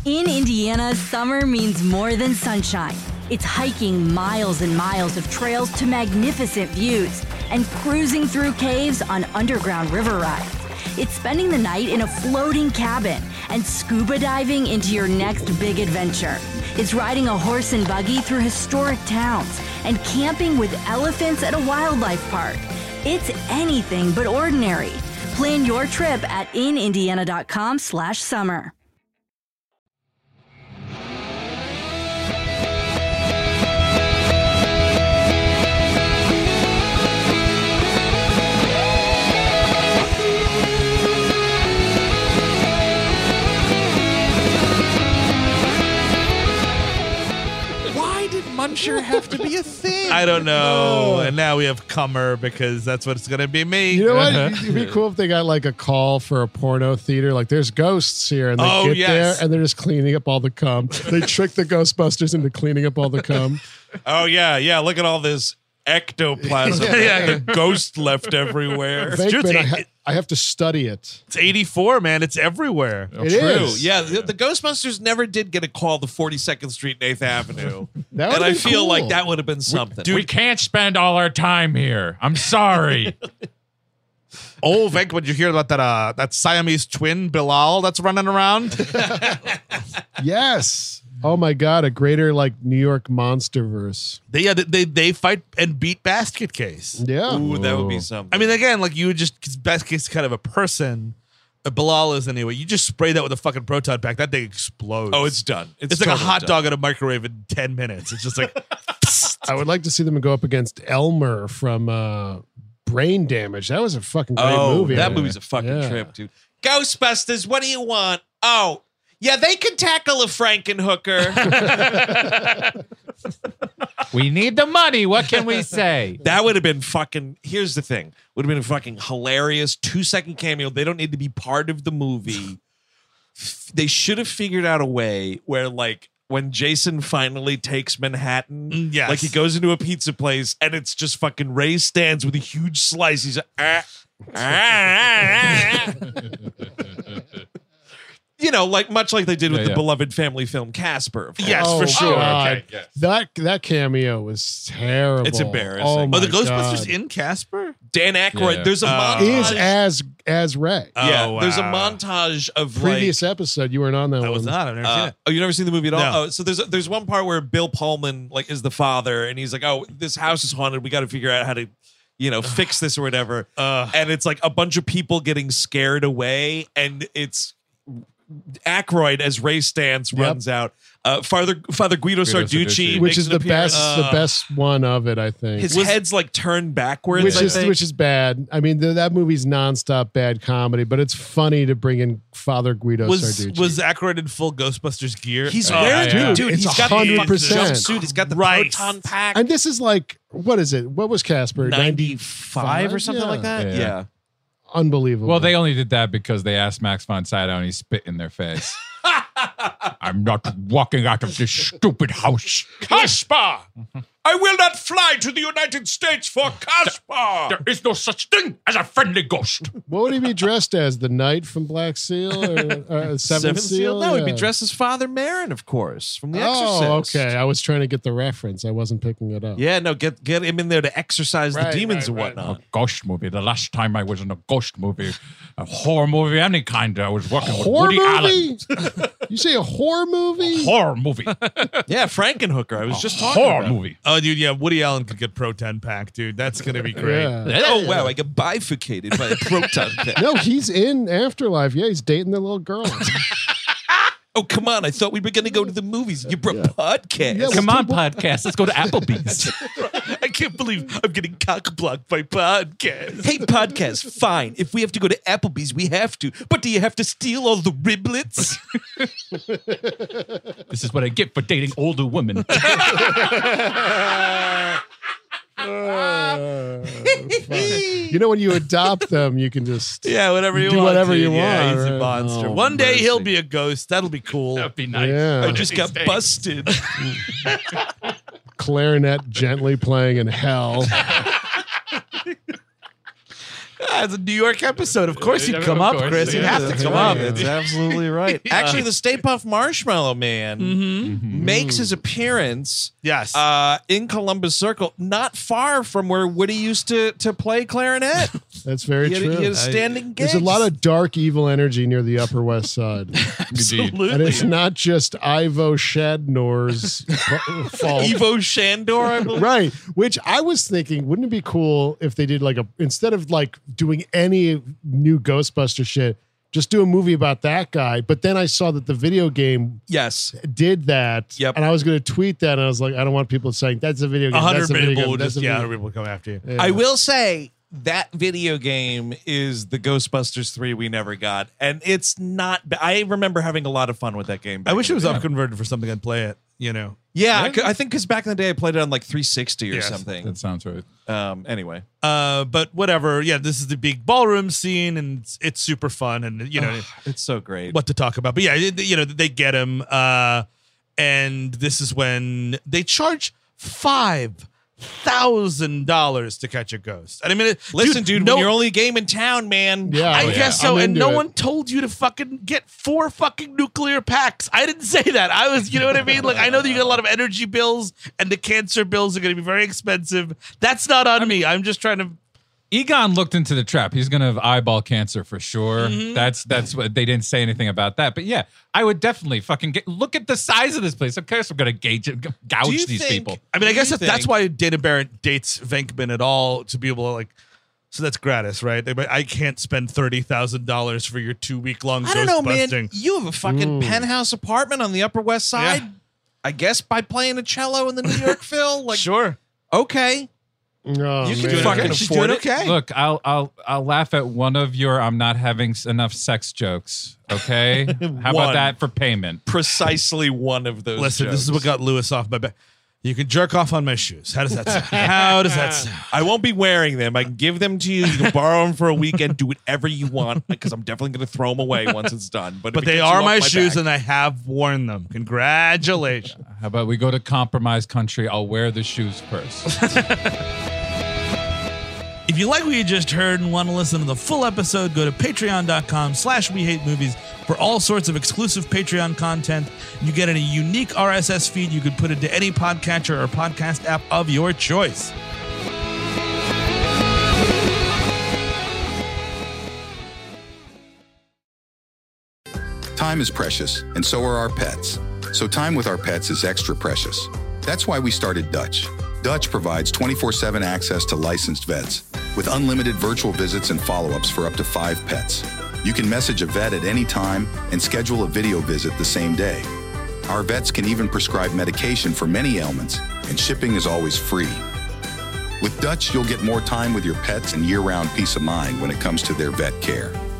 In Indiana, summer means more than sunshine. It's hiking miles and miles of trails to magnificent views and cruising through caves on underground river rides. It's spending the night in a floating cabin and scuba diving into your next big adventure. It's riding a horse and buggy through historic towns and camping with elephants at a wildlife park. It's anything but ordinary. Plan your trip at inindiana.com/summer. Muncher have to be a thing? I don't know. And now we have Cummer because that's what it's going to be me. You know what? It'd be cool if they got like a call for a porno theater. Like, there's ghosts here, and they get there, and they're just cleaning up all the cum. They trick the Ghostbusters into cleaning up all the cum. Oh, yeah. Look at all this ectoplasm. The ghost left everywhere. I have to study it. It's 84, man. It's everywhere. It is. Yeah, the Ghostbusters never did get a call to 42nd Street and 8th Avenue. And I feel like that would have been something. We can't spend all our time here. I'm sorry. Oh, Venk, would you hear about that Siamese twin, Bilal, that's running around? Yes. Oh my God, a greater like New York monsterverse. They fight and beat Basket Case. Yeah. Ooh, that would be something. I mean, again, like you would just, because Basket Case is kind of a person. Bilal is anyway. You just spray that with a fucking proton pack. That thing explodes. Oh, it's done. It's like a hot dog in a microwave in 10 minutes. It's just like. I would like to see them go up against Elmer from Brain Damage. That was a fucking great movie. That movie's a fucking trip, dude. Ghostbusters, what do you want? Oh, yeah, they can tackle a Frankenhooker. We need the money. What can we say? That would have been fucking. Here's the thing. Would have been a fucking hilarious 2-second cameo. They don't need to be part of the movie. They should have figured out a way where, like, when Jason finally takes Manhattan, like he goes into a pizza place and it's just fucking Ray Stantz with a huge slice. He's like, you know, like much like they did with the beloved family film Casper. Yes, for sure. Okay. That cameo was terrible. It's embarrassing. Oh, Are the Ghostbusters God. in Casper? Dan Aykroyd. Yeah. There's a montage. Is as Ray. Yeah, Oh, there's a wow. montage of Previous episode, you weren't on that I one. was not. I've never seen it. Oh, you never seen the movie at all? No. Oh, so there's one part where Bill Pullman like is the father, and he's like, "Oh, this house is haunted. We got to figure out how to, fix this or whatever." And it's like a bunch of people getting scared away, and it's Aykroyd as Ray Stantz runs out. Father Guido Sarducci, which is the appearance. best one of it, I think. His head's like turned backwards, which is bad. I mean, that movie's nonstop bad comedy, but it's funny to bring in Father Guido Sarducci. Was Aykroyd in full Ghostbusters gear? He's wearing, dude. It's He's got the 100%. jumpsuit. He's got the proton pack. And this is like, what is it? What was Casper? 95 or something like that. Yeah. Unbelievable. Well, they only did that because they asked Max von Sydow and he spit in their face. I'm not walking out of this stupid house. Caspar! I will not fly to the United States for Caspar! There is no such thing as a friendly ghost. What would he be dressed as? The Knight from Black Seal or Seventh Seal? No, he'd be Yeah. dressed as Father Marin, of course, from The Exorcist. Oh, okay. I was trying to get the reference. I wasn't picking it up. Yeah, no, get him in there to exorcise the demons and A whatnot. ghost movie. The last time I was in a ghost movie, a horror movie, any kind, I was working with Horror Woody movie? Allen. You say a horror movie? Horror movie. Yeah, Frankenhooker. I was just talking Horror about. movie. Oh, dude, yeah. Woody Allen could get proton pack, dude. That's going to be great. Yeah. Oh, wow, I get bifurcated by a proton pack. No, he's in Afterlife. Yeah, he's dating the little girl. Oh, come on. I thought we were going to go to the movies. You brought podcast. Yeah, Come on, podcast. Let's go to Applebee's. I can't believe I'm getting cock-blocked by podcast. Hey, podcast, fine. If we have to go to Applebee's, we have to. But do you have to steal all the riblets? This is what I get for dating older women. You know, when you adopt them, you can just Whatever you do want. whatever to. you Yeah, want. he's a right? monster. Oh, One day he'll mercy. be a ghost. That'll be cool. That'd be nice. Yeah. I just got busted. Clarinet gently playing in hell. It's a New York episode. Of course he'd come up, Chris. He'd have to come up. That's absolutely right. Actually, the Stay Puft Marshmallow Man makes his appearance Yes. In Columbus Circle, not far from where Woody used to play clarinet. That's very He true. had a standing gig. There's a lot of dark, evil energy near the Upper West Side. Absolutely. And it's not just Ivo Shadnor's fault. Ivo Shandor, I believe. Right. Which I was thinking, wouldn't it be cool if they did like instead of like doing any new Ghostbuster shit, just do a movie about that guy. But then I saw that the video game Yes. did that. Yep. And I was going to tweet that. And I was like, I don't want people saying that's a video game. 100 That's a video people game. will That's just, a video 100 people will come after you. Yeah. I will say that video game is the Ghostbusters 3 we never got. And it's not, I remember having a lot of fun with that game. I wish it was up. upconverted for something I'd play it, you know. Yeah, I think because back in the day I played it on like 360 or Yes. something. That sounds right. Anyway. But whatever. Yeah, this is the big ballroom scene, and it's super fun, and you know It's so great. what to talk about. But yeah, you know they get him, and this is when they charge $5,000 to catch a ghost. And I mean, Listen, dude, no, when you're only a game in town, man. Yeah. I Oh, guess so. I'm And into no it. one told you to fucking get 4 fucking nuclear packs. I didn't say that. I was, you know what I mean? Like, I know that you get a lot of energy bills and the cancer bills are going to be very expensive. That's not on me. I'm just trying to. Egon looked into the trap. He's gonna have eyeball cancer for sure. That's what they didn't say anything about that. But yeah, I would definitely fucking look at the size of this place. Of course, I'm gonna gouge you these think- people. I mean, I Do guess you that's think- why Dana Barrett dates Venkman at all to be able to, like, so that's gratis, right? I can't spend $30,000 for your 2-week-long I don't know, man. ghostbusting. You have a fucking penthouse apartment on the Upper West Side. Yeah. I guess by playing a cello in the New York Phil. Like, Sure. okay. Oh, You can man. fucking She's afford doing it. okay. Look, I'll laugh at one of your "I'm not having enough sex" jokes. Okay, how One. about that for payment? Precisely one of those. Listen, this is jokes. what got Lewis off my back. You can jerk off on my shoes. How does that sound? How does that sound? I won't be wearing them. I can give them to you. You can borrow them for a weekend. Do whatever you want because I'm definitely going to throw them away once it's done. But But they are my shoes, and I have worn them. Congratulations. How about we go to compromise country? I'll wear the shoes first. If you like what you just heard and want to listen to the full episode, go to patreon.com/WeHateMovies for all sorts of exclusive Patreon content. You get a unique RSS feed you could put into any podcatcher or podcast app of your choice. Time is precious, and so are our pets. So time with our pets is extra precious. That's why we started Dutch. Dutch provides 24/7 access to licensed vets with unlimited virtual visits and follow-ups for up to 5 pets. You can message a vet at any time and schedule a video visit the same day. Our vets can even prescribe medication for many ailments, and shipping is always free. With Dutch, you'll get more time with your pets and year-round peace of mind when it comes to their vet care.